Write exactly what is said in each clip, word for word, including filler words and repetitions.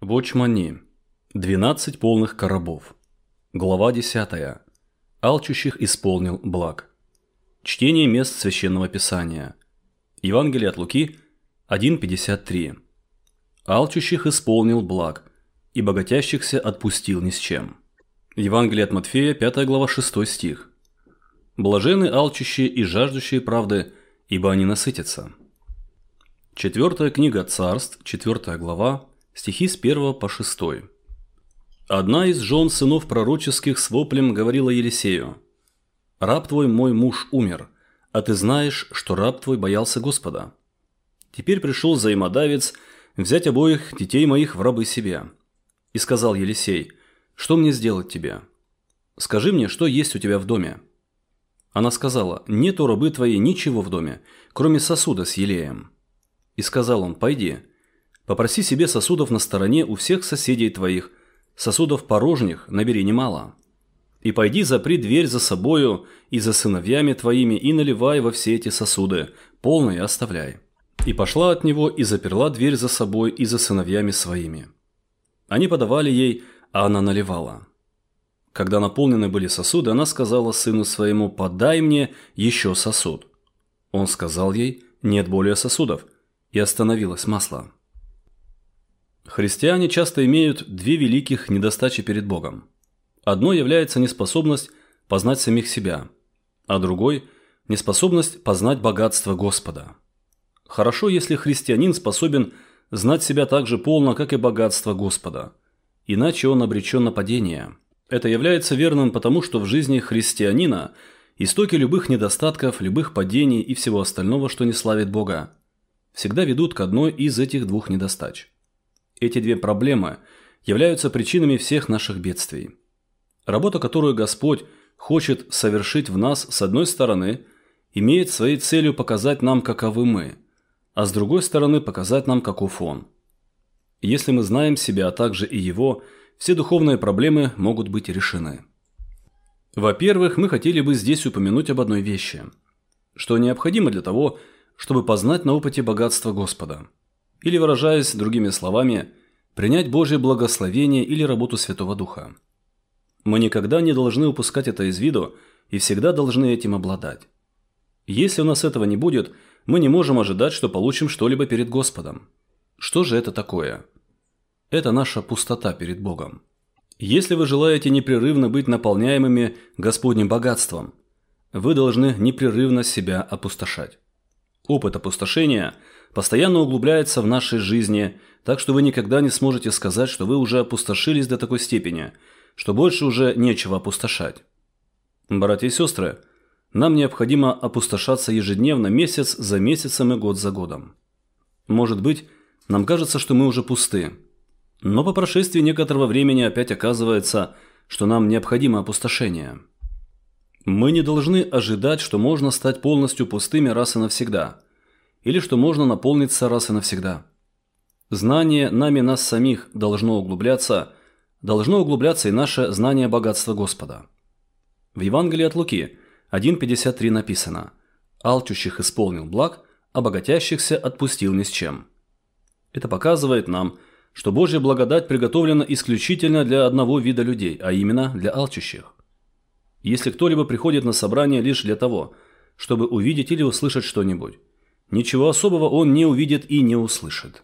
Вочмани. Двенадцать полных коробов. Глава десятая. Алчущих исполнил благ. Чтение мест Священного Писания. Евангелие от Луки один пятьдесят три. Алчущих исполнил благ, и богатящихся отпустил ни с чем. Евангелие от Матфея, пятая глава, шестой стих. Блаженны алчущие и жаждущие правды, ибо они насытятся. Четвертая книга Царств, четвертая глава, стихи с первого по шестой. Одна из жен сынов пророческих с воплем говорила Елисею: «Раб твой, мой муж, умер, а ты знаешь, что раб твой боялся Господа. Теперь пришел взаимодавец взять обоих детей моих в рабы себе». И сказал Елисей: «Что мне сделать тебе? Скажи мне, что есть у тебя в доме». Она сказала: «Нет у рабы твоей ничего в доме, кроме сосуда с елеем». И сказал он: «Пойди, попроси себе сосудов на стороне у всех соседей твоих, сосудов порожних набери немало. И пойди, запри дверь за собою и за сыновьями твоими, и наливай во все эти сосуды, полные оставляй». И пошла от него, и заперла дверь за собой и за сыновьями своими. Они подавали ей, а она наливала. Когда наполнены были сосуды, она сказала сыну своему: «Подай мне еще сосуд». Он сказал ей: «Нет более сосудов», и остановилось масло. Христиане часто имеют две великих недостачи перед Богом. Одной является неспособность познать самих себя, а другой – неспособность познать богатство Господа. Хорошо, если христианин способен знать себя так же полно, как и богатство Господа, иначе он обречен на падение. Это является верным потому, что в жизни христианина истоки любых недостатков, любых падений и всего остального, что не славит Бога, всегда ведут к одной из этих двух недостач. Эти две проблемы являются причинами всех наших бедствий. Работа, которую Господь хочет совершить в нас, с одной стороны, имеет своей целью показать нам, каковы мы, а с другой стороны, показать нам, каков Он. Если мы знаем себя, а также и Его, все духовные проблемы могут быть решены. Во-первых, мы хотели бы здесь упомянуть об одной вещи, что необходимо для того, чтобы познать на опыте богатство Господа. Или, выражаясь другими словами, принять Божье благословение или работу Святого Духа. Мы никогда не должны упускать это из виду и всегда должны этим обладать. Если у нас этого не будет, мы не можем ожидать, что получим что-либо перед Господом. Что же это такое? Это наша пустота перед Богом. Если вы желаете непрерывно быть наполняемыми Господним богатством, вы должны непрерывно себя опустошать. Опыт опустошения постоянно углубляется в нашей жизни, так что вы никогда не сможете сказать, что вы уже опустошились до такой степени, что больше уже нечего опустошать. Братья и сестры, нам необходимо опустошаться ежедневно, месяц за месяцем и год за годом. Может быть, нам кажется, что мы уже пусты, но по прошествии некоторого времени опять оказывается, что нам необходимо опустошение. Мы не должны ожидать, что можно стать полностью пустыми раз и навсегда, или что можно наполниться раз и навсегда. Знание нами нас самих должно углубляться, должно углубляться и наше знание богатства Господа. В Евангелии от Луки один пятьдесят три написано: «Алчущих исполнил благ, а богатящихся отпустил ни с чем». Это показывает нам, что Божья благодать приготовлена исключительно для одного вида людей, а именно для алчущих. Если кто-либо приходит на собрание лишь для того, чтобы увидеть или услышать что-нибудь, ничего особого он не увидит и не услышит.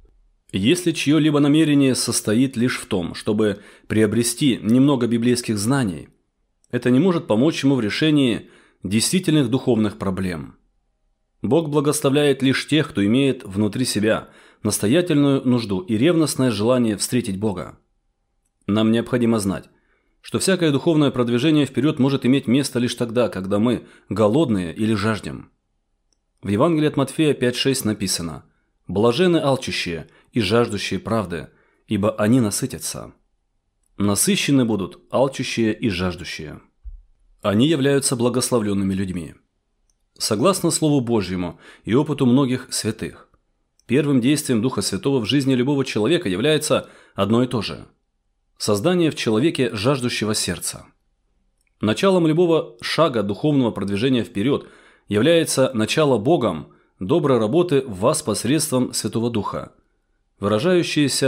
Если чье-либо намерение состоит лишь в том, чтобы приобрести немного библейских знаний, это не может помочь ему в решении действительных духовных проблем. Бог благословляет лишь тех, кто имеет внутри себя настоятельную нужду и ревностное желание встретить Бога. Нам необходимо знать, что всякое духовное продвижение вперед может иметь место лишь тогда, когда мы голодные или жаждем. В Евангелии от Матфея пять шесть написано: «Блаженны алчущие и жаждущие правды, ибо они насытятся». Насыщены будут алчущие и жаждущие. Они являются благословленными людьми. Согласно Слову Божьему и опыту многих святых, первым действием Духа Святого в жизни любого человека является одно и то же – создание в человеке жаждущего сердца. Началом любого шага духовного продвижения вперед является начало Богом доброй работы в вас посредством Святого Духа, выражающееся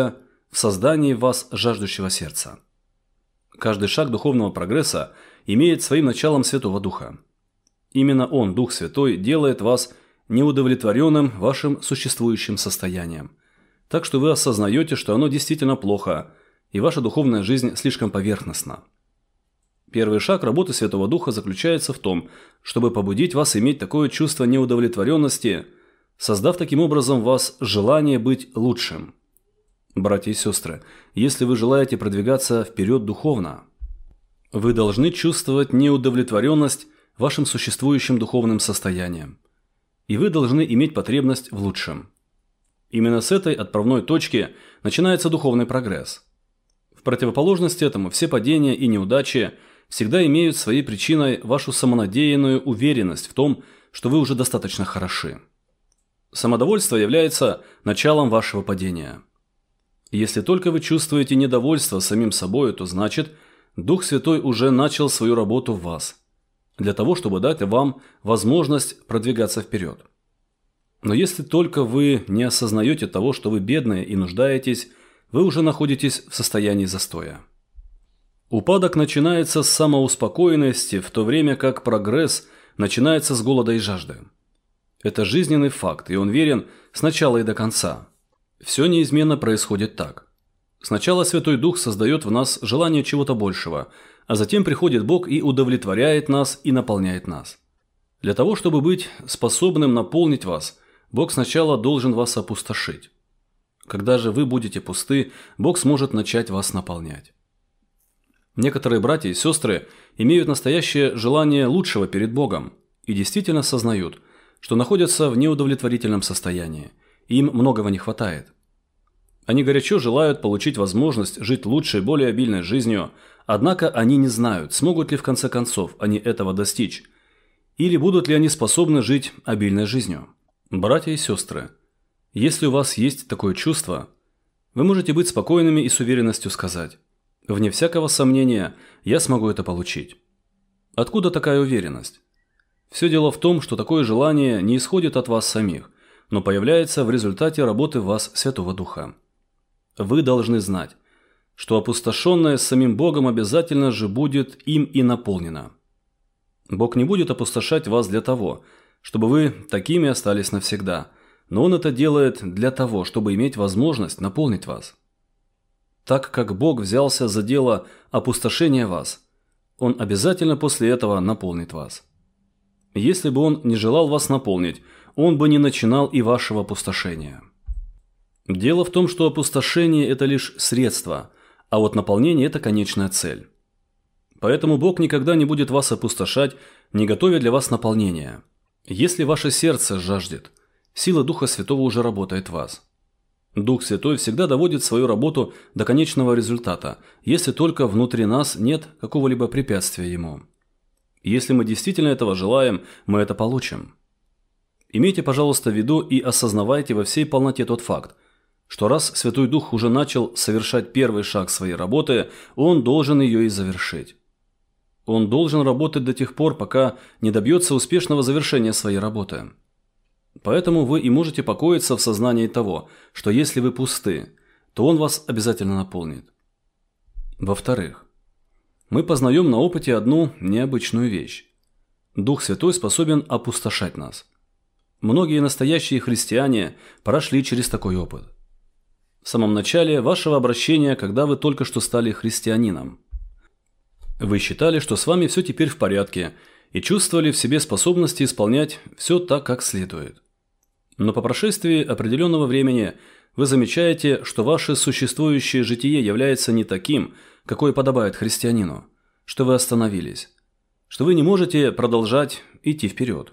в создании в вас жаждущего сердца. Каждый шаг духовного прогресса имеет своим началом Святого Духа. Именно Он, Дух Святой, делает вас неудовлетворенным вашим существующим состоянием. Так что вы осознаете, что оно действительно плохо, и ваша духовная жизнь слишком поверхностна. Первый шаг работы Святого Духа заключается в том, чтобы побудить вас иметь такое чувство неудовлетворенности, создав таким образом в вас желание быть лучшим. Братья и сестры, если вы желаете продвигаться вперед духовно, вы должны чувствовать неудовлетворенность вашим существующим духовным состоянием, и вы должны иметь потребность в лучшем. Именно с этой отправной точки начинается духовный прогресс. В противоположность этому все падения и неудачи всегда имеют своей причиной вашу самонадеянную уверенность в том, что вы уже достаточно хороши. Самодовольство является началом вашего падения. Если только вы чувствуете недовольство самим собой, то значит, Дух Святой уже начал свою работу в вас, для того, чтобы дать вам возможность продвигаться вперед. Но если только вы не осознаете того, что вы бедные и нуждаетесь, вы уже находитесь в состоянии застоя. Упадок начинается с самоуспокоенности, в то время как прогресс начинается с голода и жажды. Это жизненный факт, и он верен с начала и до конца. Все неизменно происходит так. Сначала Святой Дух создает в нас желание чего-то большего, а затем приходит Бог и удовлетворяет нас и наполняет нас. Для того, чтобы быть способным наполнить вас, Бог сначала должен вас опустошить. Когда же вы будете пусты, Бог сможет начать вас наполнять. Некоторые братья и сестры имеют настоящее желание лучшего перед Богом и действительно сознают, что находятся в неудовлетворительном состоянии, и им многого не хватает. Они горячо желают получить возможность жить лучшей, более обильной жизнью, однако они не знают, смогут ли в конце концов они этого достичь, или будут ли они способны жить обильной жизнью. Братья и сестры, если у вас есть такое чувство, вы можете быть спокойными и с уверенностью сказать: «Вне всякого сомнения, я смогу это получить». Откуда такая уверенность? Все дело в том, что такое желание не исходит от вас самих, но появляется в результате работы в вас Святого Духа. Вы должны знать, что опустошенное самим Богом обязательно же будет им и наполнено. Бог не будет опустошать вас для того, чтобы вы такими остались навсегда, но Он это делает для того, чтобы иметь возможность наполнить вас. Так как Бог взялся за дело опустошения вас, Он обязательно после этого наполнит вас. Если бы Он не желал вас наполнить, Он бы не начинал и вашего опустошения. Дело в том, что опустошение – это лишь средство, а вот наполнение – это конечная цель. Поэтому Бог никогда не будет вас опустошать, не готовя для вас наполнения. Если ваше сердце жаждет, сила Духа Святого уже работает в вас. Дух Святой всегда доводит свою работу до конечного результата, если только внутри нас нет какого-либо препятствия Ему. Если мы действительно этого желаем, мы это получим. Имейте, пожалуйста, в виду и осознавайте во всей полноте тот факт, что раз Святой Дух уже начал совершать первый шаг своей работы, Он должен ее и завершить. Он должен работать до тех пор, пока не добьется успешного завершения своей работы. Поэтому вы и можете покоиться в сознании того, что если вы пусты, то Он вас обязательно наполнит. Во-вторых, мы познаем на опыте одну необычную вещь. Дух Святой способен опустошать нас. Многие настоящие христиане прошли через такой опыт. В самом начале вашего обращения, когда вы только что стали христианином, вы считали, что с вами все теперь в порядке, и чувствовали в себе способности исполнять все так, как следует. Но по прошествии определенного времени вы замечаете, что ваше существующее житие является не таким, какое подобает христианину, что вы остановились, что вы не можете продолжать идти вперед.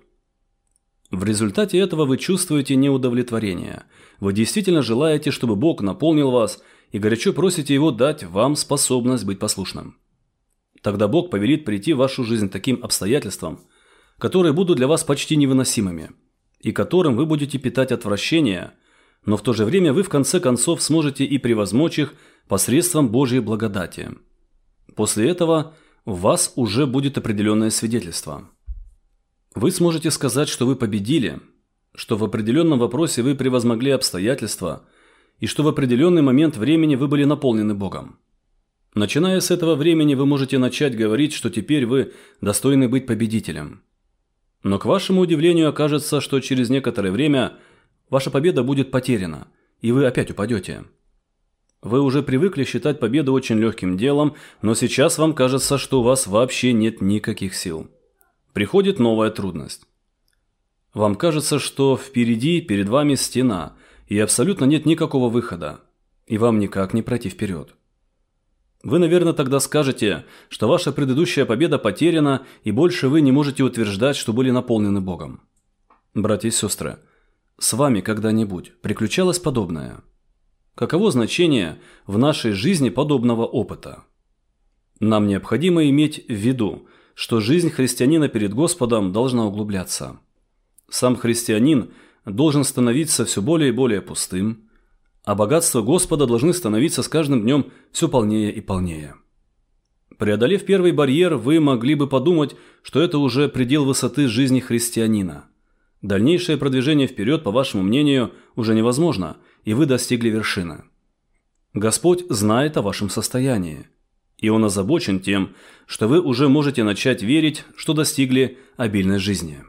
В результате этого вы чувствуете неудовлетворение. Вы действительно желаете, чтобы Бог наполнил вас, и горячо просите Его дать вам способность быть послушным. Тогда Бог повелит прийти в вашу жизнь таким обстоятельствам, которые будут для вас почти невыносимыми, и которым вы будете питать отвращение, но в то же время вы в конце концов сможете и превозмочь их посредством Божьей благодати. После этого у вас уже будет определенное свидетельство. Вы сможете сказать, что вы победили, что в определенном вопросе вы превозмогли обстоятельства, и что в определенный момент времени вы были наполнены Богом. Начиная с этого времени вы можете начать говорить, что теперь вы достойны быть победителем. Но к вашему удивлению окажется, что через некоторое время ваша победа будет потеряна, и вы опять упадете. Вы уже привыкли считать победу очень легким делом, но сейчас вам кажется, что у вас вообще нет никаких сил. Приходит новая трудность. Вам кажется, что впереди, перед вами стена, и абсолютно нет никакого выхода, и вам никак не пройти вперед. Вы, наверное, тогда скажете, что ваша предыдущая победа потеряна, и больше вы не можете утверждать, что были наполнены Богом. Братья и сестры, с вами когда-нибудь приключалось подобное? Каково значение в нашей жизни подобного опыта? Нам необходимо иметь в виду, что жизнь христианина перед Господом должна углубляться. Сам христианин должен становиться все более и более пустым, а богатства Господа должны становиться с каждым днем все полнее и полнее. Преодолев первый барьер, вы могли бы подумать, что это уже предел высоты жизни христианина. Дальнейшее продвижение вперед, по вашему мнению, уже невозможно, и вы достигли вершины. Господь знает о вашем состоянии, и Он озабочен тем, что вы уже можете начать верить, что достигли обильной жизни.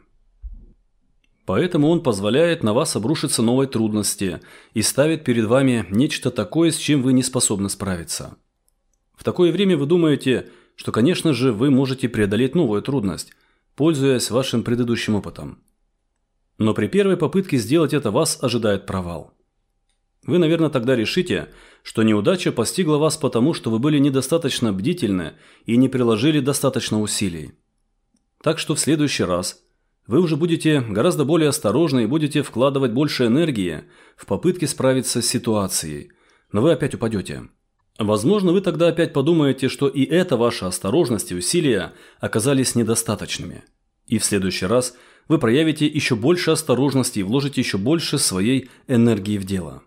Поэтому Он позволяет на вас обрушиться новой трудности и ставит перед вами нечто такое, с чем вы не способны справиться. В такое время вы думаете, что, конечно же, вы можете преодолеть новую трудность, пользуясь вашим предыдущим опытом. Но при первой попытке сделать это вас ожидает провал. Вы, наверное, тогда решите, что неудача постигла вас потому, что вы были недостаточно бдительны и не приложили достаточно усилий. Так что в следующий раз вы уже будете гораздо более осторожны и будете вкладывать больше энергии в попытки справиться с ситуацией, но вы опять упадете. Возможно, вы тогда опять подумаете, что и эта ваша осторожность и усилия оказались недостаточными. И в следующий раз вы проявите еще больше осторожности и вложите еще больше своей энергии в дело.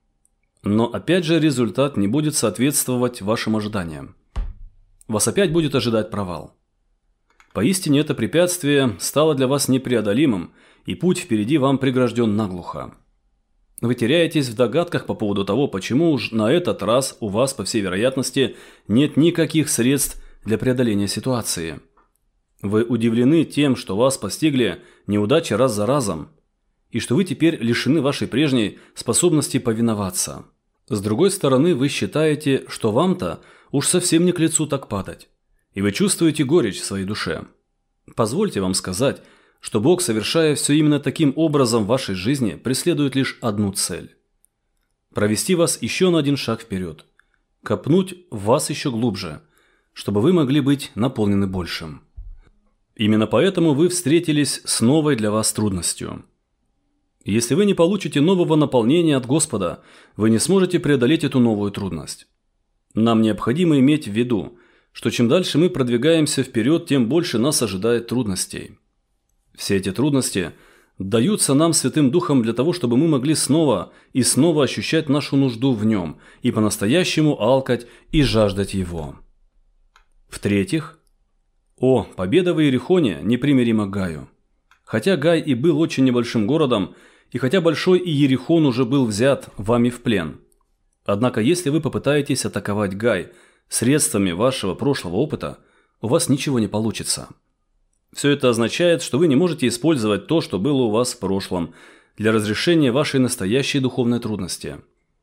Но опять же результат не будет соответствовать вашим ожиданиям. Вас опять будет ожидать провал. Поистине это препятствие стало для вас непреодолимым, и путь впереди вам прегражден наглухо. Вы теряетесь в догадках по поводу того, почему уж на этот раз у вас, по всей вероятности, нет никаких средств для преодоления ситуации. Вы удивлены тем, что вас постигли неудачи раз за разом, и что вы теперь лишены вашей прежней способности повиноваться. С другой стороны, вы считаете, что вам-то уж совсем не к лицу так падать, и вы чувствуете горечь в своей душе. Позвольте вам сказать, что Бог, совершая все именно таким образом в вашей жизни, преследует лишь одну цель – провести вас еще на один шаг вперед, копнуть в вас еще глубже, чтобы вы могли быть наполнены большим. Именно поэтому вы встретились с новой для вас трудностью. Если вы не получите нового наполнения от Господа, вы не сможете преодолеть эту новую трудность. Нам необходимо иметь в виду, что чем дальше мы продвигаемся вперед, тем больше нас ожидает трудностей. Все эти трудности даются нам Святым Духом для того, чтобы мы могли снова и снова ощущать нашу нужду в Нем и по-настоящему алкать и жаждать Его. В-третьих, о, победа в Иерихоне непримирима Гаю. Хотя Гай и был очень небольшим городом, и хотя большой Иерихон уже был взят вами в плен. Однако, если вы попытаетесь атаковать Гай средствами вашего прошлого опыта, у вас ничего не получится. Все это означает, что вы не можете использовать то, что было у вас в прошлом, для разрешения вашей настоящей духовной трудности.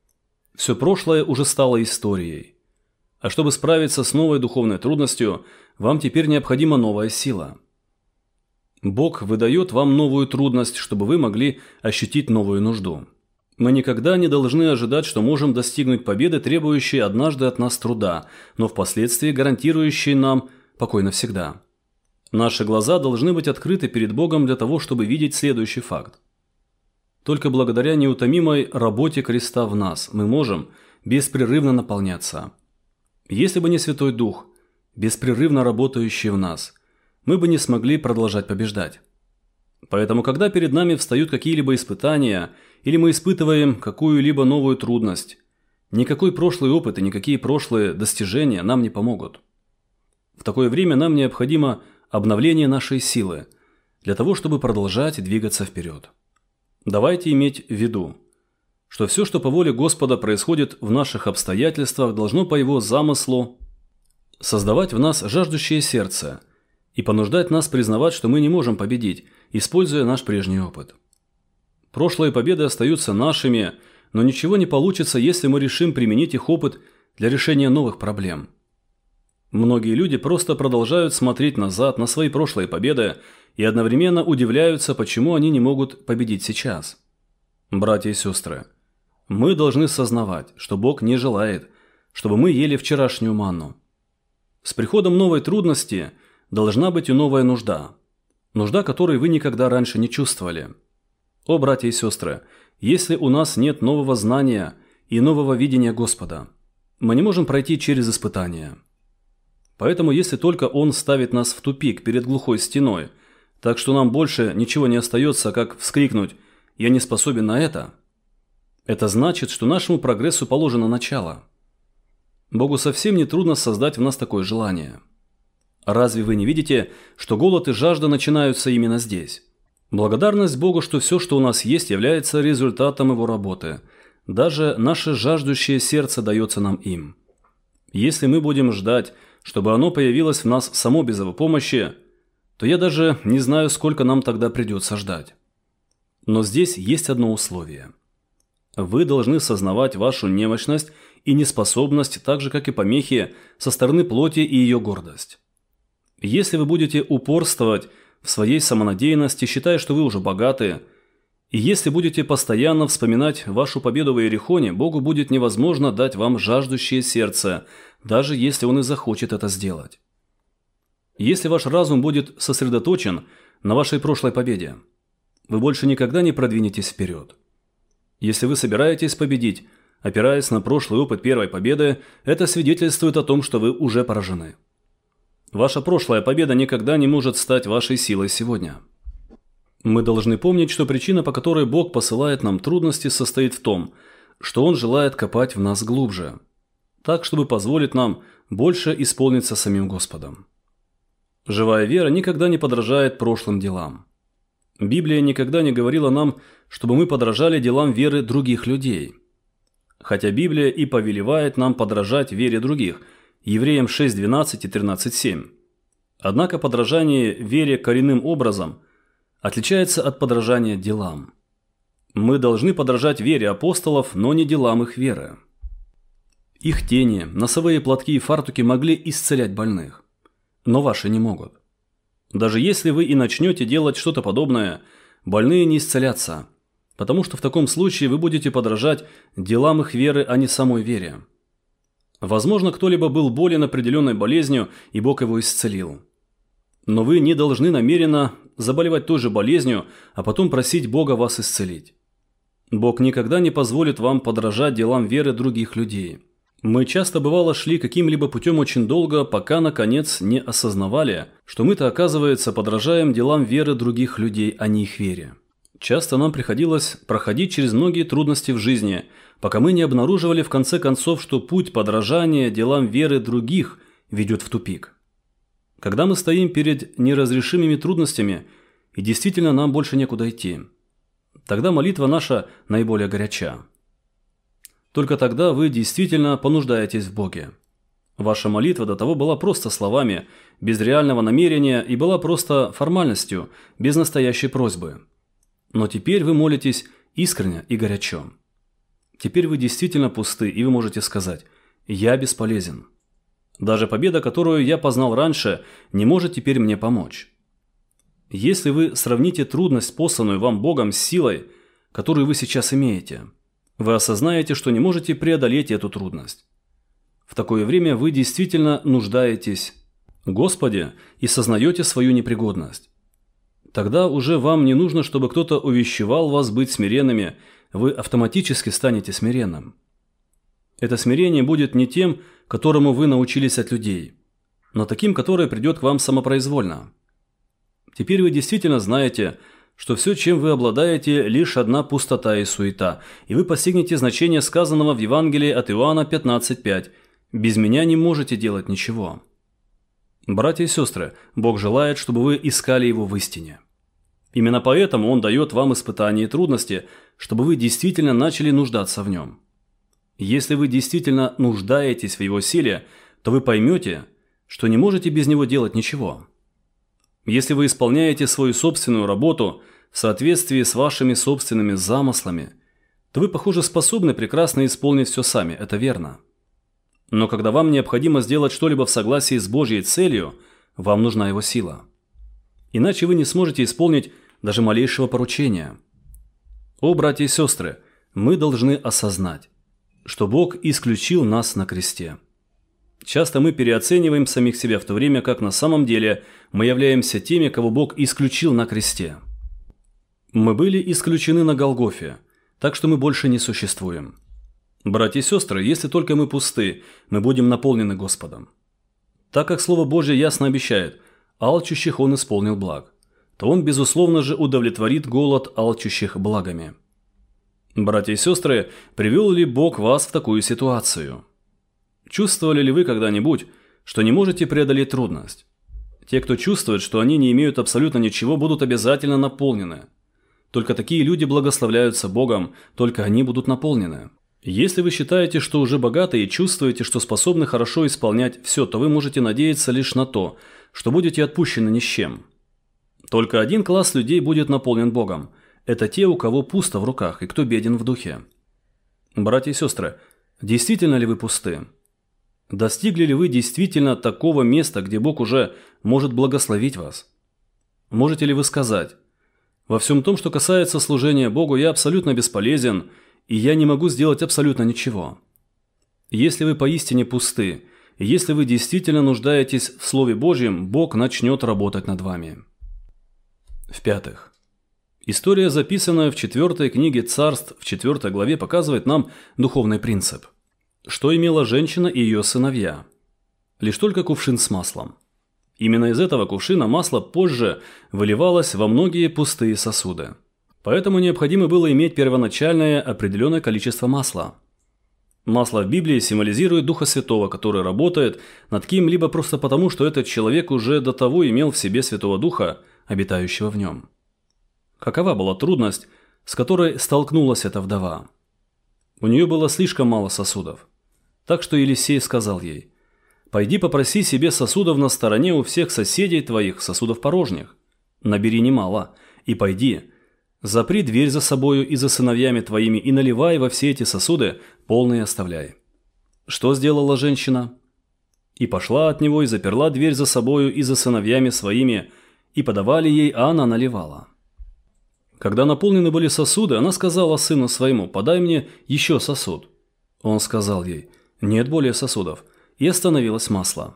Все прошлое уже стало историей. А чтобы справиться с новой духовной трудностью, вам теперь необходима новая сила. Бог выдает вам новую трудность, чтобы вы могли ощутить новую нужду. Мы никогда не должны ожидать, что можем достигнуть победы, требующей однажды от нас труда, но впоследствии гарантирующей нам покой навсегда. Наши глаза должны быть открыты перед Богом для того, чтобы видеть следующий факт. Только благодаря неутомимой работе креста в нас мы можем беспрерывно наполняться. Если бы не Святой Дух, беспрерывно работающий в нас, мы бы не смогли продолжать побеждать. Поэтому, когда перед нами встают какие-либо испытания, или мы испытываем какую-либо новую трудность, никакой прошлый опыт и никакие прошлые достижения нам не помогут. В такое время нам необходимо обновление нашей силы, для того, чтобы продолжать двигаться вперед. Давайте иметь в виду, что все, что по воле Господа происходит в наших обстоятельствах, должно по Его замыслу создавать в нас жаждущее сердце и понуждать нас признавать, что мы не можем победить, используя наш прежний опыт. Прошлые победы остаются нашими, но ничего не получится, если мы решим применить их опыт для решения новых проблем. Многие люди просто продолжают смотреть назад на свои прошлые победы и одновременно удивляются, почему они не могут победить сейчас. Братья и сестры, мы должны сознавать, что Бог не желает, чтобы мы ели вчерашнюю манну. С приходом новой трудности должна быть и новая нужда, нужда, которой вы никогда раньше не чувствовали. О, братья и сестры, если у нас нет нового знания и нового видения Господа, мы не можем пройти через испытания. Поэтому, если только Он ставит нас в тупик перед глухой стеной, так что нам больше ничего не остается, как вскрикнуть «Я не способен на это», это значит, что нашему прогрессу положено начало. Богу совсем не трудно создать в нас такое желание. Разве вы не видите, что голод и жажда начинаются именно здесь? Благодарность Богу, что все, что у нас есть, является результатом Его работы. Даже наше жаждущее сердце дается нам им. Если мы будем ждать, чтобы оно появилось в нас само без Его помощи, то я даже не знаю, сколько нам тогда придется ждать. Но здесь есть одно условие. Вы должны сознавать вашу немощность и неспособность, так же, как и помехи со стороны плоти и ее гордость. Если вы будете упорствовать в своей самонадеянности, считая, что вы уже богаты, и если будете постоянно вспоминать вашу победу в Иерихоне, Богу будет невозможно дать вам жаждущее сердце, даже если Он и захочет это сделать. Если ваш разум будет сосредоточен на вашей прошлой победе, вы больше никогда не продвинетесь вперед. Если вы собираетесь победить, опираясь на прошлый опыт первой победы, это свидетельствует о том, что вы уже поражены. Ваша прошлая победа никогда не может стать вашей силой сегодня. Мы должны помнить, что причина, по которой Бог посылает нам трудности, состоит в том, что Он желает копать в нас глубже, так, чтобы позволить нам больше исполниться самим Господом. Живая вера никогда не подражает прошлым делам. Библия никогда не говорила нам, чтобы мы подражали делам веры других людей. Хотя Библия и повелевает нам подражать вере других, Евреям шесть двенадцать и тринадцать семь. Однако подражание вере коренным образом отличается от подражания делам. Мы должны подражать вере апостолов, но не делам их веры. Их тени, носовые платки и фартуки могли исцелять больных, но ваши не могут. Даже если вы и начнете делать что-то подобное, больные не исцелятся, потому что в таком случае вы будете подражать делам их веры, а не самой вере. Возможно, кто-либо был болен определенной болезнью, и Бог его исцелил. Но вы не должны намеренно заболевать той же болезнью, а потом просить Бога вас исцелить. Бог никогда не позволит вам подражать делам веры других людей. Мы часто бывало шли каким-либо путем очень долго, пока наконец не осознавали, что мы-то, оказывается, подражаем делам веры других людей, а не их вере. Часто нам приходилось проходить через многие трудности в жизни, пока мы не обнаруживали в конце концов, что путь подражания делам веры других ведет в тупик. Когда мы стоим перед неразрешимыми трудностями, и действительно нам больше некуда идти, тогда молитва наша наиболее горяча. Только тогда вы действительно понуждаетесь в Боге. Ваша молитва до того была просто словами, без реального намерения, и была просто формальностью, без настоящей просьбы. Но теперь вы молитесь искренне и горячо. Теперь вы действительно пусты, и вы можете сказать: «Я бесполезен. Даже победа, которую я познал раньше, не может теперь мне помочь». Если вы сравните трудность, посланную вам Богом, с силой, которую вы сейчас имеете, вы осознаете, что не можете преодолеть эту трудность. В такое время вы действительно нуждаетесь в Господе и сознаете свою непригодность. Тогда уже вам не нужно, чтобы кто-то увещевал вас быть смиренными, вы автоматически станете смиренным. Это смирение будет не тем, которому вы научились от людей, но таким, которое придет к вам самопроизвольно. Теперь вы действительно знаете, что все, чем вы обладаете, лишь одна пустота и суета, и вы постигнете значение сказанного в Евангелии от Иоанна пятнадцать пять: «Без меня не можете делать ничего». Братья и сестры, Бог желает, чтобы вы искали Его в истине. Именно поэтому Он дает вам испытания и трудности, чтобы вы действительно начали нуждаться в Нем. Если вы действительно нуждаетесь в Его силе, то вы поймете, что не можете без Него делать ничего. Если вы исполняете свою собственную работу в соответствии с вашими собственными замыслами, то вы, похоже, способны прекрасно исполнить все сами, это верно. Но когда вам необходимо сделать что-либо в согласии с Божьей целью, вам нужна Его сила. Иначе вы не сможете исполнить даже малейшего поручения. О, братья и сестры, мы должны осознать, что Бог исключил нас на кресте. Часто мы переоцениваем самих себя, в то время как на самом деле мы являемся теми, кого Бог исключил на кресте. Мы были исключены на Голгофе, так что мы больше не существуем. Братья и сестры, если только мы пусты, мы будем наполнены Господом. Так как Слово Божье ясно обещает, алчущих Он исполнил благ, то Он, безусловно же, удовлетворит голод алчущих благами. Братья и сестры, привел ли Бог вас в такую ситуацию? Чувствовали ли вы когда-нибудь, что не можете преодолеть трудность? Те, кто чувствует, что они не имеют абсолютно ничего, будут обязательно наполнены. Только такие люди благословляются Богом, только они будут наполнены. Если вы считаете, что уже богаты и чувствуете, что способны хорошо исполнять все, то вы можете надеяться лишь на то, что будете отпущены ни с чем. Только один класс людей будет наполнен Богом. Это те, у кого пусто в руках и кто беден в духе. Братья и сестры, действительно ли вы пусты? Достигли ли вы действительно такого места, где Бог уже может благословить вас? Можете ли вы сказать: «Во всем том, что касается служения Богу, я абсолютно бесполезен, и я не могу сделать абсолютно ничего»? Если вы поистине пусты, и если вы действительно нуждаетесь в Слове Божьем, Бог начнет работать над вами. В-пятых, история, записанная в четвертой книге Царств, в четвертой главе, показывает нам духовный принцип. Что имела женщина и ее сыновья? Лишь только кувшин с маслом. Именно из этого кувшина масло позже выливалось во многие пустые сосуды. Поэтому необходимо было иметь первоначальное определенное количество масла. Масло в Библии символизирует Духа Святого, который работает над кем-либо просто потому, что этот человек уже до того имел в себе Святого Духа, обитающего в нем. Какова была трудность, с которой столкнулась эта вдова? У нее было слишком мало сосудов. Так что Елисей сказал ей: «Пойди попроси себе сосудов на стороне у всех соседей твоих, сосудов порожних. Набери немало, и пойди, запри дверь за собою и за сыновьями твоими, и наливай во все эти сосуды, полные оставляй». Что сделала женщина? И пошла от него, и заперла дверь за собою и за сыновьями своими, и подавали ей, а она наливала. Когда наполнены были сосуды, она сказала сыну своему: «Подай мне еще сосуд». Он сказал ей: «Нет более сосудов», и остановилось масло.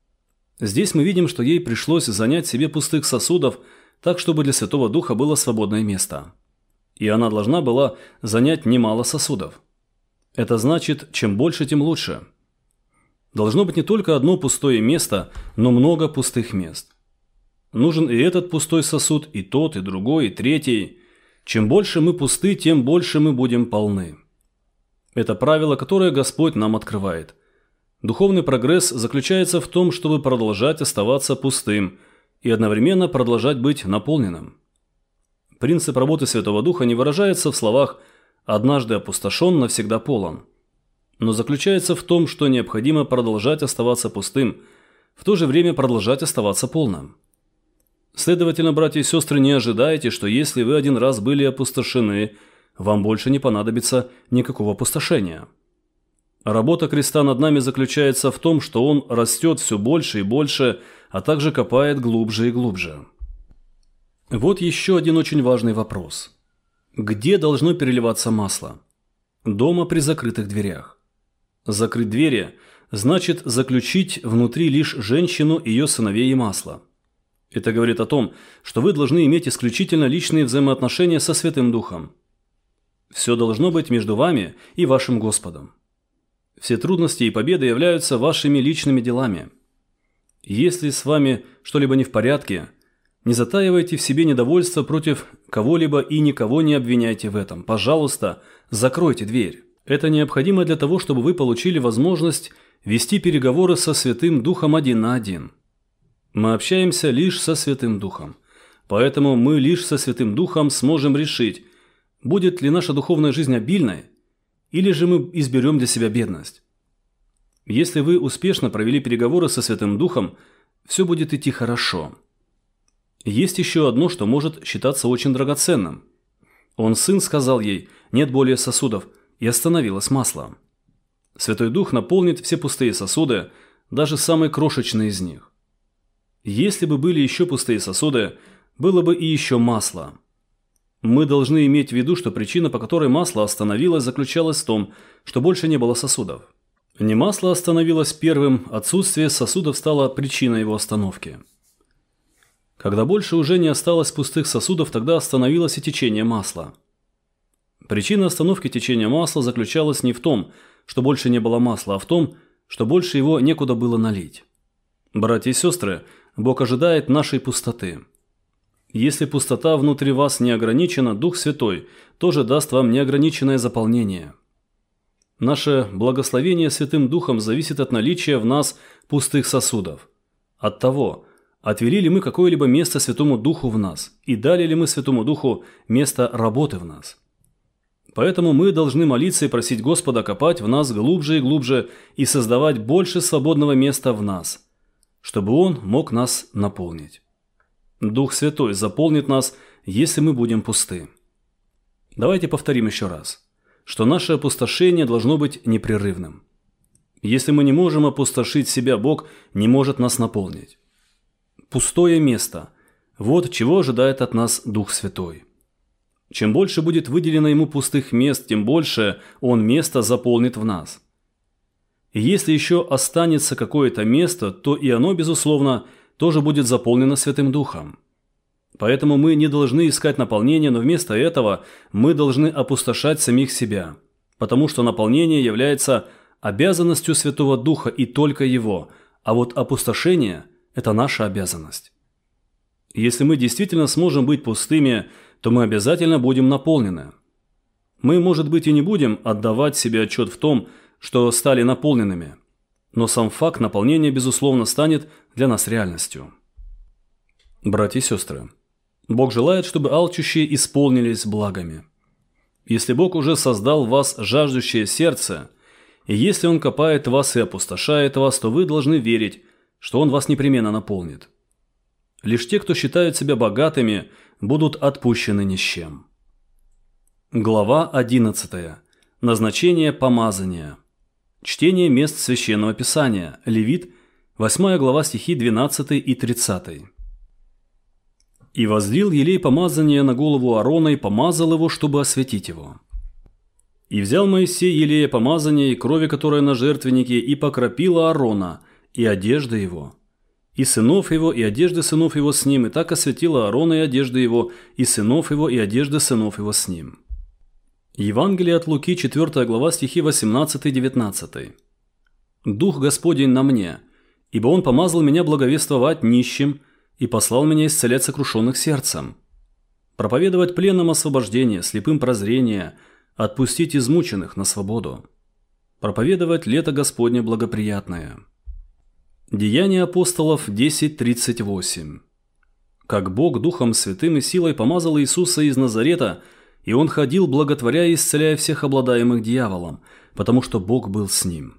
Здесь мы видим, что ей пришлось занять себе пустых сосудов, так, чтобы для Святого Духа было свободное место. И она должна была занять немало сосудов. Это значит, чем больше, тем лучше. Должно быть не только одно пустое место, но много пустых мест. Нужен и этот пустой сосуд, и тот, и другой, и третий. Чем больше мы пусты, тем больше мы будем полны. Это правило, которое Господь нам открывает. Духовный прогресс заключается в том, чтобы продолжать оставаться пустым и одновременно продолжать быть наполненным. Принцип работы Святого Духа не выражается в словах «однажды опустошен, навсегда полон», но заключается в том, что необходимо продолжать оставаться пустым, в то же время продолжать оставаться полным. Следовательно, братья и сестры, не ожидайте, что если вы один раз были опустошены, вам больше не понадобится никакого опустошения. Работа креста над нами заключается в том, что он растет все больше и больше, а также копает глубже и глубже. Вот еще один очень важный вопрос. Где должно переливаться масло? Дома при закрытых дверях. Закрыть двери значит заключить внутри лишь женщину, ее сыновей и масло. Это говорит о том, что вы должны иметь исключительно личные взаимоотношения со Святым Духом. Все должно быть между вами и вашим Господом. Все трудности и победы являются вашими личными делами. Если с вами что-либо не в порядке, не затаивайте в себе недовольство против кого-либо и никого не обвиняйте в этом. Пожалуйста, закройте дверь. Это необходимо для того, чтобы вы получили возможность вести переговоры со Святым Духом один на один. Мы общаемся лишь со Святым Духом. Поэтому мы лишь со Святым Духом сможем решить, будет ли наша духовная жизнь обильной, или же мы изберем для себя бедность. Если вы успешно провели переговоры со Святым Духом, все будет идти хорошо. Есть еще одно, что может считаться очень драгоценным. Он, сын, сказал ей: «Нет более сосудов», и остановилось масло. Святой Дух наполнит все пустые сосуды, даже самые крошечные из них. Если бы были еще пустые сосуды, было бы и еще масло. Мы должны иметь в виду, что причина, по которой масло остановилось, заключалась в том, что больше не было сосудов. Не масло остановилось первым, отсутствие сосудов стало причиной его остановки. Когда больше уже не осталось пустых сосудов, тогда остановилось и течение масла. Причина остановки течения масла заключалась не в том, что больше не было масла, а в том, что больше его некуда было налить. Братья и сестры, Бог ожидает нашей пустоты. Если пустота внутри вас не ограничена, Дух Святой тоже даст вам неограниченное заполнение. Наше благословение Святым Духом зависит от наличия в нас пустых сосудов. От того, отвели ли мы какое-либо место Святому Духу в нас, и дали ли мы Святому Духу место работы в нас. Поэтому мы должны молиться и просить Господа копать в нас глубже и глубже и создавать больше свободного места в нас, чтобы Он мог нас наполнить. Дух Святой заполнит нас, если мы будем пусты. Давайте повторим еще раз, что наше опустошение должно быть непрерывным. Если мы не можем опустошить себя, Бог не может нас наполнить. Пустое место – вот чего ожидает от нас Дух Святой. Чем больше будет выделено Ему пустых мест, тем больше Он место заполнит в нас. И если еще останется какое-то место, то и оно, безусловно, тоже будет заполнено Святым Духом. Поэтому мы не должны искать наполнение, но вместо этого мы должны опустошать самих себя, потому что наполнение является обязанностью Святого Духа и только Его, а вот опустошение – это наша обязанность. Если мы действительно сможем быть пустыми, то мы обязательно будем наполнены. Мы, может быть, и не будем отдавать себе отчет в том, что стали наполненными, но сам факт наполнения, безусловно, станет для нас реальностью. Братья и сестры, Бог желает, чтобы алчущие исполнились благами. Если Бог уже создал в вас жаждущее сердце, и если Он копает вас и опустошает вас, то вы должны верить, что Он вас непременно наполнит. Лишь те, кто считают себя богатыми, будут отпущены ни с чем. Глава одиннадцатая. Назначение помазания. Чтение мест Священного Писания. Левит, восьмая глава, стихи двенадцатый и тридцатый. «И возлил елей помазания на голову Аарона и помазал его, чтобы осветить его. И взял Моисей елея помазания и крови, которая на жертвеннике, и покропил Аарона, и одежды его, и сынов его, и одежды сынов его с ним, и так осветила Аарона и одежды его, и сынов его, и одежды сынов его с ним». Евангелие от Луки, четвёртая глава, стихи восемнадцатый-девятнадцатый. «Дух Господень на мне, ибо Он помазал меня благовествовать нищим и послал меня исцелять сокрушенных сердцем, проповедовать пленным освобождение, слепым прозрение, отпустить измученных на свободу, проповедовать лето Господне благоприятное». Деяния апостолов десять тридцать восемь. «Как Бог Духом Святым и силой помазал Иисуса из Назарета, и Он ходил, благотворя и исцеляя всех обладаемых дьяволом, потому что Бог был с ним».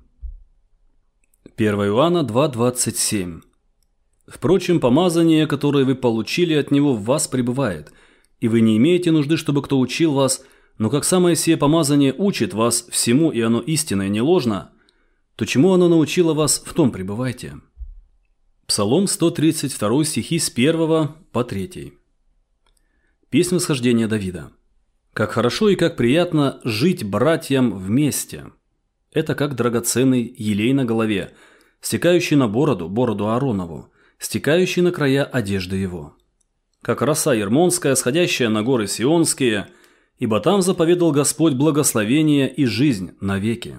первое Иоанна два двадцать семь. «Впрочем, помазание, которое вы получили от Него, в вас пребывает, и вы не имеете нужды, чтобы кто учил вас, но как самое сие помазание учит вас всему, и оно истинное, не ложно, то чему оно научило вас, в том пребывайте». Псалом сто тридцать два, стихи с первого по третий. Песнь восхождения Давида. «Как хорошо и как приятно жить братьям вместе. Это как драгоценный елей на голове, стекающий на бороду, бороду Ааронову, стекающий на края одежды его. Как роса ермонская, сходящая на горы сионские, ибо там заповедал Господь благословение и жизнь навеки».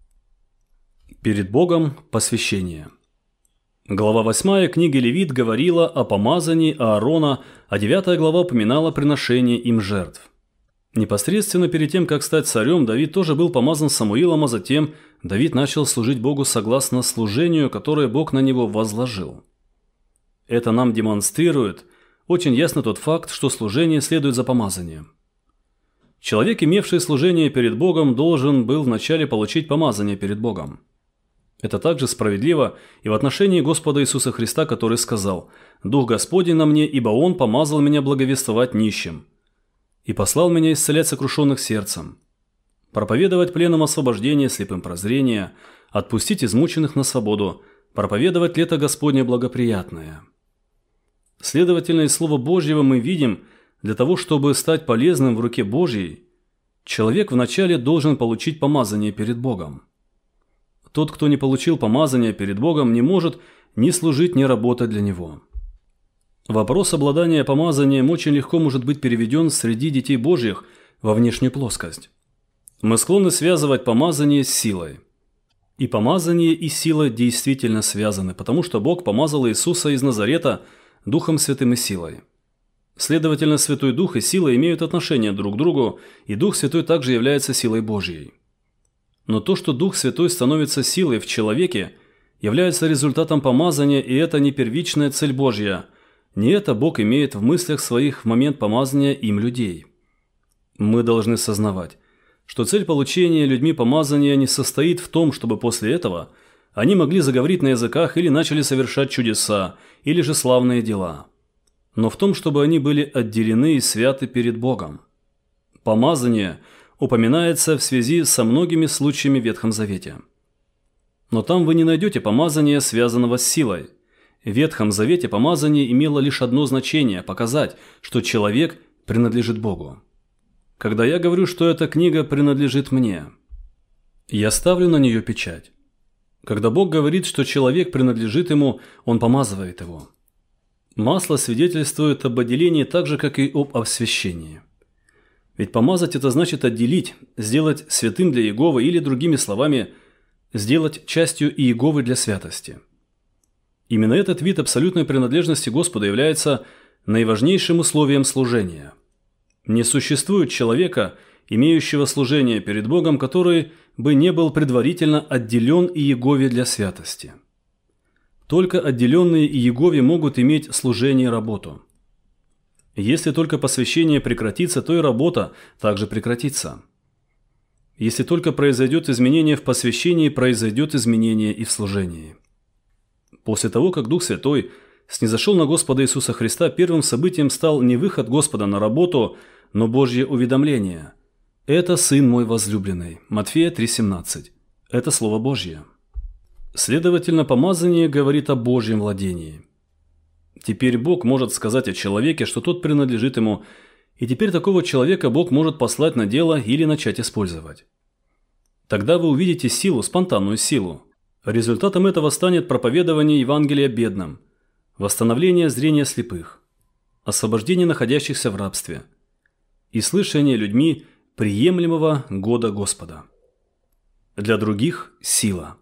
Перед Богом посвящение. Глава восьмая книги Левит говорила о помазании Аарона, а девятая глава упоминала приношение им жертв. Непосредственно перед тем, как стать царем, Давид тоже был помазан Самуилом, а затем Давид начал служить Богу согласно служению, которое Бог на него возложил. Это нам демонстрирует очень ясно тот факт, что служение следует за помазанием. Человек, имевший служение перед Богом, должен был вначале получить помазание перед Богом. Это также справедливо и в отношении Господа Иисуса Христа, который сказал: «Дух Господень на мне, ибо Он помазал меня благовествовать нищим, и послал меня исцелять сокрушенных сердцем, проповедовать пленным освобождение, слепым прозрение, отпустить измученных на свободу, проповедовать лето Господне благоприятное». Следовательно, из Слова Божьего мы видим, для того, чтобы стать полезным в руке Божьей, человек вначале должен получить помазание перед Богом. Тот, кто не получил помазания перед Богом, не может ни служить, ни работать для Него. Вопрос обладания помазанием очень легко может быть переведен среди детей Божьих во внешнюю плоскость. Мы склонны связывать помазание с силой. И помазание и сила действительно связаны, потому что Бог помазал Иисуса из Назарета Духом Святым и силой. Следовательно, Святой Дух и сила имеют отношение друг к другу, и Дух Святой также является силой Божьей. Но то, что Дух Святой становится силой в человеке, является результатом помазания, и это не первичная цель Божья. Не это Бог имеет в мыслях своих в момент помазания им людей. Мы должны сознавать, что цель получения людьми помазания не состоит в том, чтобы после этого они могли заговорить на языках или начали совершать чудеса, или же славные дела, но в том, чтобы они были отделены и святы перед Богом. Помазание упоминается в связи со многими случаями в Ветхом Завете. Но там вы не найдете помазания, связанного с силой. В Ветхом Завете помазание имело лишь одно значение – показать, что человек принадлежит Богу. Когда я говорю, что эта книга принадлежит мне, я ставлю на нее печать. Когда Бог говорит, что человек принадлежит Ему, Он помазывает его. Масло свидетельствует об отделении так же, как и об освящении. Ведь помазать – это значит отделить, сделать святым для Иеговы или, другими словами, сделать частью Иеговы для святости. Именно этот вид абсолютной принадлежности Господу является наиважнейшим условием служения. Не существует человека, имеющего служение перед Богом, который бы не был предварительно отделен Иегове для святости. Только отделенные Иегове могут иметь служение и работу. Если только посвящение прекратится, то и работа также прекратится. Если только произойдет изменение в посвящении, произойдет изменение и в служении. После того, как Дух Святой снизошел на Господа Иисуса Христа, первым событием стал не выход Господа на работу, но Божье уведомление. «Это Сын мой возлюбленный» Матфея три семнадцать. Это Слово Божье. Следовательно, помазание говорит о Божьем владении. Теперь Бог может сказать о человеке, что тот принадлежит Ему, и теперь такого человека Бог может послать на дело или начать использовать. Тогда вы увидите силу, спонтанную силу. Результатом этого станет проповедование Евангелия бедным, восстановление зрения слепых, освобождение находящихся в рабстве и слышание людьми приемлемого года Господа. Для других – сила.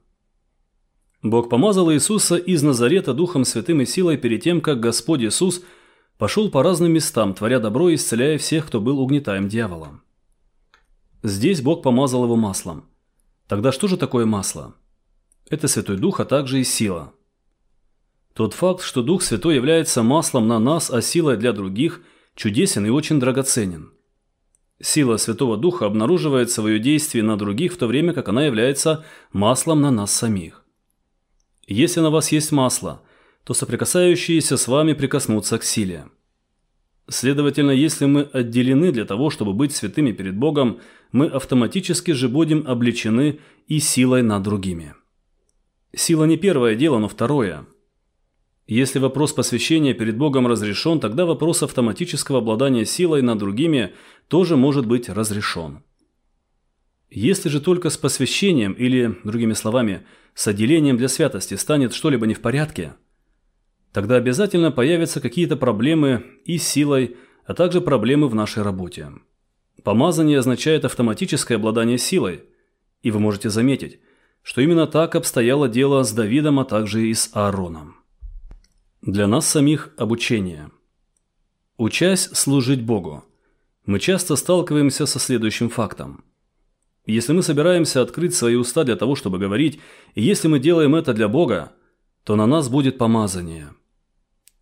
Бог помазал Иисуса из Назарета Духом Святым и силой перед тем, как Господь Иисус пошел по разным местам, творя добро и исцеляя всех, кто был угнетаем дьяволом. Здесь Бог помазал его маслом. Тогда что же такое масло? Это Святой Дух, а также и сила. Тот факт, что Дух Святой является маслом на нас, а силой для других, чудесен и очень драгоценен. Сила Святого Духа обнаруживает свое действие на других, в то время как она является маслом на нас самих. Если на вас есть масло, то соприкасающиеся с вами прикоснутся к силе. Следовательно, если мы отделены для того, чтобы быть святыми перед Богом, мы автоматически же будем облечены и силой над другими. Сила не первое дело, но второе. Если вопрос посвящения перед Богом разрешен, тогда вопрос автоматического обладания силой над другими тоже может быть разрешен. Если же только с посвящением или, другими словами, с отделением для святости станет что-либо не в порядке, тогда обязательно появятся какие-то проблемы и с силой, а также проблемы в нашей работе. Помазание означает автоматическое обладание силой, и вы можете заметить, что именно так обстояло дело с Давидом, а также и с Аароном. Для нас самих обучение. Учась служить Богу, мы часто сталкиваемся со следующим фактом. Если мы собираемся открыть свои уста для того, чтобы говорить, и если мы делаем это для Бога, то на нас будет помазание.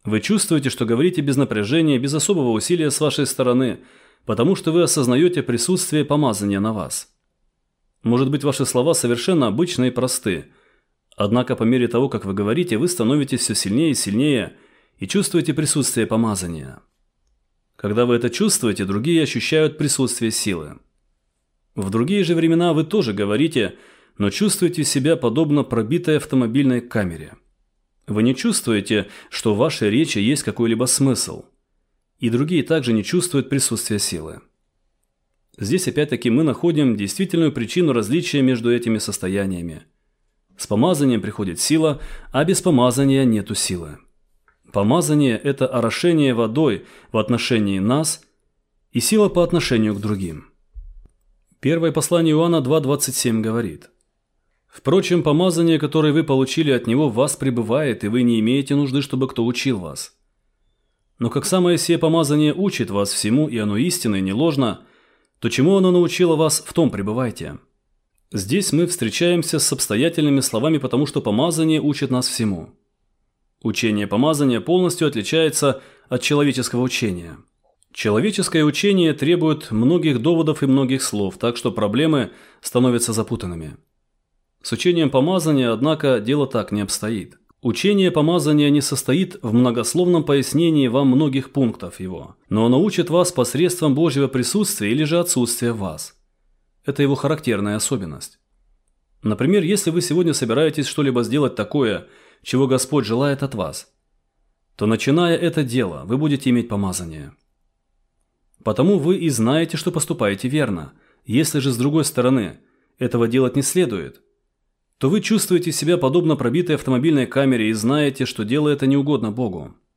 Вы чувствуете, что говорите без напряжения, без особого усилия с вашей стороны, потому что вы осознаете присутствие помазания на вас. Может быть, ваши слова совершенно обычные и просты, однако по мере того, как вы говорите, вы становитесь все сильнее и сильнее и чувствуете присутствие помазания. Когда вы это чувствуете, другие ощущают присутствие силы. В другие же времена вы тоже говорите, но чувствуете себя подобно пробитой автомобильной камере. Вы не чувствуете, что в вашей речи есть какой-либо смысл. И другие также не чувствуют присутствия силы. Здесь опять-таки мы находим действительную причину различия между этими состояниями. С помазанием приходит сила, а без помазания нету силы. Помазание – это орошение водой в отношении нас и сила по отношению к другим. Первое послание Иоанна два двадцать семь говорит: «Впрочем, помазание, которое вы получили от Него, в вас пребывает, и вы не имеете нужды, чтобы кто учил вас. Но как самое сие помазание учит вас всему, и оно истинно и не ложно, то чему оно научило вас, в том пребывайте». Здесь мы встречаемся с обстоятельными словами, потому что помазание учит нас всему. Учение помазания полностью отличается от человеческого учения. Человеческое учение требует многих доводов и многих слов, так что проблемы становятся запутанными. С учением помазания, однако, дело так не обстоит. Учение помазания не состоит в многословном пояснении вам многих пунктов его, но оно учит вас посредством Божьего присутствия или же отсутствия в вас. Это его характерная особенность. Например, если вы сегодня собираетесь что-либо сделать такое, чего Господь желает от вас, то, начиная это дело, вы будете иметь помазание. Потому вы и знаете, что поступаете верно. Если же с другой стороны этого делать не следует, то вы чувствуете себя подобно пробитой автомобильной камере и знаете, что дело это не угодно Богу.